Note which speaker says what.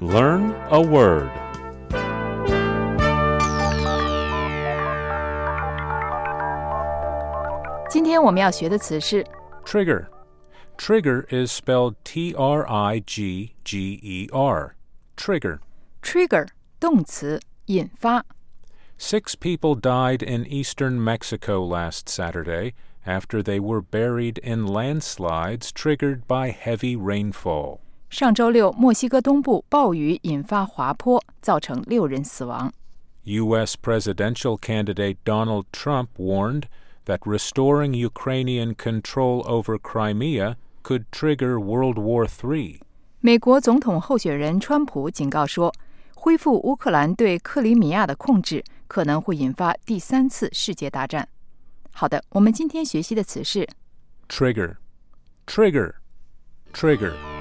Speaker 1: Learn a word.
Speaker 2: 今天我们要学的词是
Speaker 1: Trigger. Trigger is spelled Trigger. Trigger.
Speaker 2: trigger 动词引发。
Speaker 1: Six people died in eastern Mexico last Saturday after they were buried in landslides triggered by heavy rainfall.
Speaker 2: 上周六，墨西哥东部暴雨引发滑坡，造成6人死亡。
Speaker 1: U.S. presidential candidate Donald Trump warned that restoring Ukrainian control over Crimea could trigger World War III.
Speaker 2: 美国总统候选人川普警告说，恢复乌克兰对克里米亚的控制可能会引发第3次世界大战。好的，我们今天学习的词是
Speaker 1: Trigger. Trigger. Trigger.